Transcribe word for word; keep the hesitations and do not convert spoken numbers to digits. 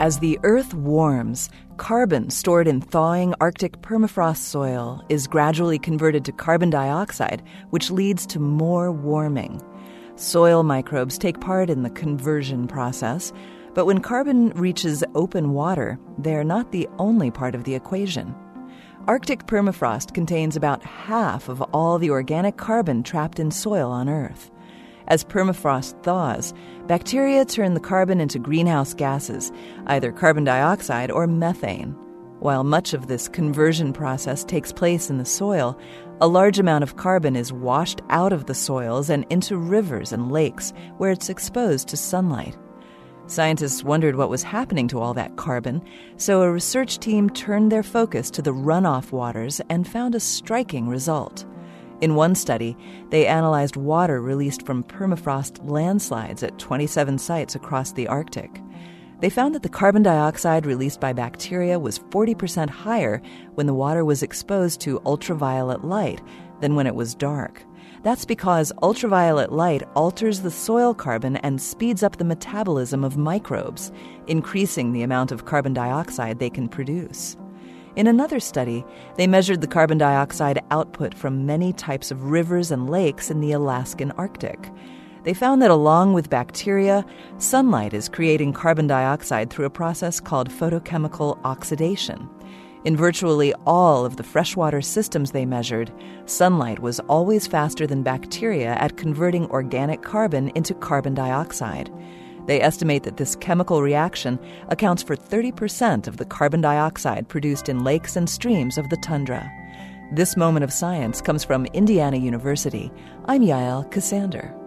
As the Earth warms, carbon stored in thawing Arctic permafrost soil is gradually converted to carbon dioxide, which leads to more warming. Soil microbes take part in the conversion process, but when carbon reaches open water, they're not the only part of the equation. Arctic permafrost contains about half of all the organic carbon trapped in soil on Earth. As permafrost thaws, bacteria turn the carbon into greenhouse gases, either carbon dioxide or methane. While much of this conversion process takes place in the soil, a large amount of carbon is washed out of the soils and into rivers and lakes where it's exposed to sunlight. Scientists wondered what was happening to all that carbon, so a research team turned their focus to the runoff waters and found a striking result. In one study, they analyzed water released from permafrost landslides at twenty-seven sites across the Arctic. They found that the carbon dioxide released by bacteria was forty percent higher when the water was exposed to ultraviolet light than when it was dark. That's because ultraviolet light alters the soil carbon and speeds up the metabolism of microbes, increasing the amount of carbon dioxide they can produce. In another study, they measured the carbon dioxide output from many types of rivers and lakes in the Alaskan Arctic. They found that along with bacteria, sunlight is creating carbon dioxide through a process called photochemical oxidation. In virtually all of the freshwater systems they measured, sunlight was always faster than bacteria at converting organic carbon into carbon dioxide. They estimate that this chemical reaction accounts for thirty percent of the carbon dioxide produced in lakes and streams of the tundra. This moment of science comes from Indiana University. I'm Yael Ksander.